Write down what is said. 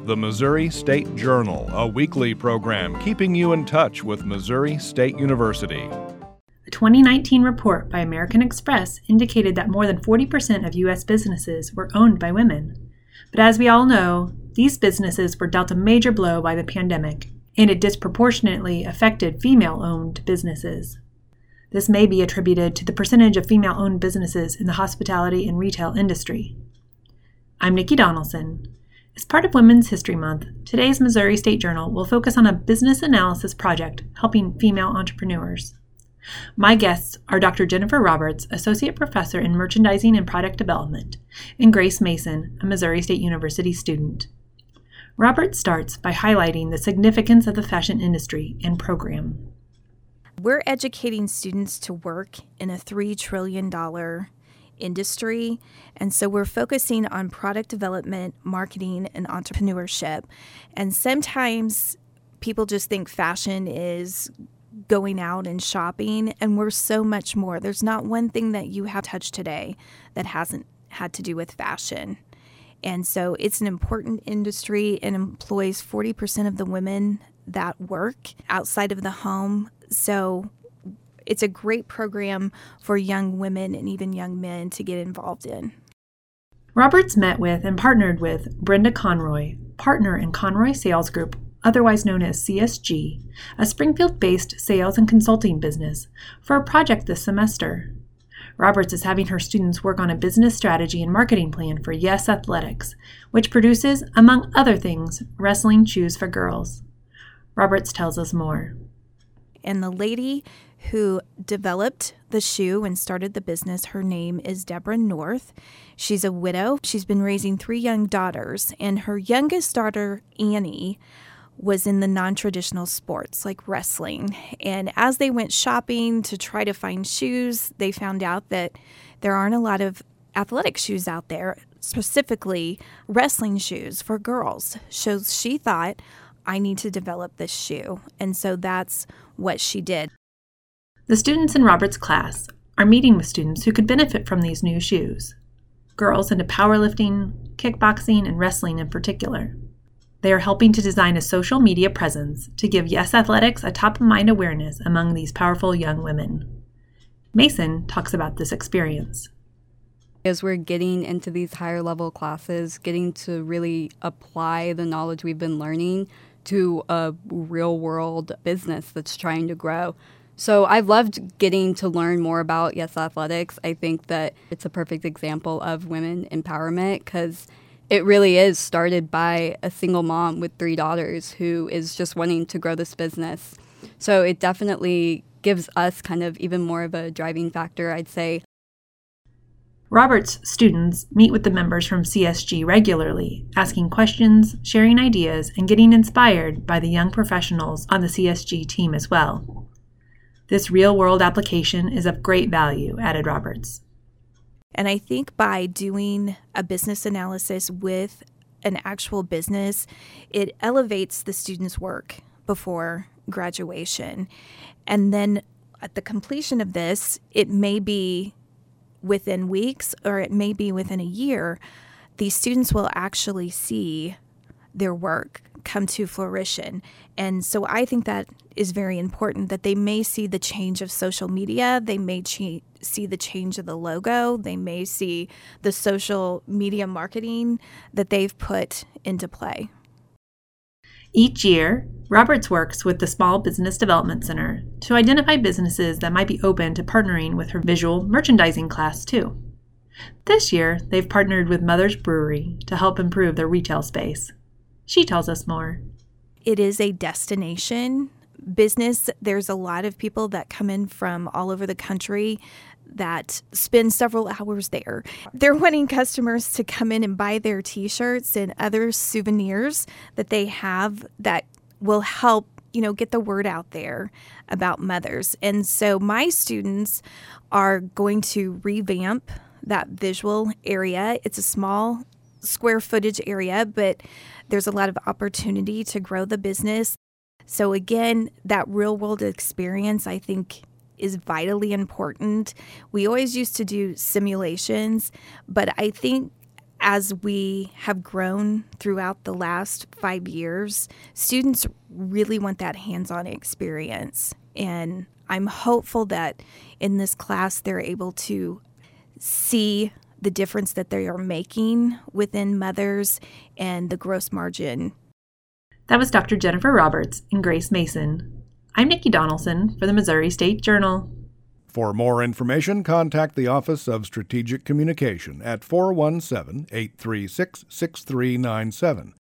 the Missouri State Journal, a weekly program keeping you in touch with Missouri State University. A 2019 report by American Express indicated that more than 40% of U.S. businesses were owned by women. But as we all know, these businesses were dealt a major blow by the pandemic, and it disproportionately affected female-owned businesses. This may be attributed to the percentage of female-owned businesses in the hospitality and retail industry. I'm Nikki Donaldson. As part of Women's History Month, today's Missouri State Journal will focus on a business analysis project helping female entrepreneurs. My guests are Dr. Jennifer Roberts, Associate Professor in Merchandising and Product Development, and Grace Mason, a Missouri State University student. Roberts starts by highlighting the significance of the fashion industry and program. We're educating students to work in a $3 trillion industry, and so we're focusing on product development, marketing, and entrepreneurship. And sometimes people just think fashion is going out and shopping, and we're so much more. There's not one thing that you have touched today that hasn't had to do with fashion. And so it's an important industry and employs 40% of the women that work outside of the home. So it's a great program for young women and even young men to get involved in. Roberts met with and partnered with Brenda Conroy, partner in Conroy Sales Group, otherwise known as CSG, a Springfield-based sales and consulting business, for a project this semester. Roberts is having her students work on a business strategy and marketing plan for Yes Athletics, which produces, among other things, wrestling shoes for girls. Roberts tells us more. And the lady who developed the shoe and started the business, her name is Deborah North. She's a widow. She's been raising 3 young daughters, and her youngest daughter, Annie, was in the non-traditional sports like wrestling. And as they went shopping to try to find shoes, they found out that there aren't a lot of athletic shoes out there, specifically wrestling shoes for girls. So she thought, I need to develop this shoe. And so that's what she did. The students in Roberts' class are meeting with students who could benefit from these new shoes. Girls into powerlifting, kickboxing, and wrestling in particular. They are helping to design a social media presence to give Yes Athletics a top-of-mind awareness among these powerful young women. Mason talks about this experience. As we're getting into these higher level classes, getting to really apply the knowledge we've been learning to a real world business that's trying to grow. So I've loved getting to learn more about Yes Athletics. I think that it's a perfect example of women empowerment because it really is started by a single mom with 3 daughters who is just wanting to grow this business. So it definitely gives us kind of even more of a driving factor, I'd say. Roberts' students meet with the members from CSG regularly, asking questions, sharing ideas, and getting inspired by the young professionals on the CSG team as well. This real-world application is of great value, added Roberts. And I think by doing a business analysis with an actual business, it elevates the student's work before graduation. And then at the completion of this, it may be within weeks or it may be within a year, these students will actually see their work come to fruition. And so I think that is very important, that they may see the change of social media, they may see the change of the logo, they may see the social media marketing that they've put into play. Each year, Roberts works with the Small Business Development Center to identify businesses that might be open to partnering with her visual merchandising class, too. This year, they've partnered with Mother's Brewery to help improve their retail space. She tells us more. It is a destination business. There's a lot of people that come in from all over the country that spend several hours there. They're wanting customers to come in and buy their T-shirts and other souvenirs that they have that will help, get the word out there about mothers. And so my students are going to revamp that visual area. It's a small square footage area, but there's a lot of opportunity to grow the business. So again, that real world experience, I think, is vitally important. We always used to do simulations, but I think as we have grown throughout the last 5 years, students really want that hands-on experience. And I'm hopeful that in this class they're able to see the difference that they are making within mothers and the gross margin. That was Dr. Jennifer Roberts and Grace Mason. I'm Nikki Donaldson for the Missouri State Journal. For more information, contact the Office of Strategic Communication at 417-836-6397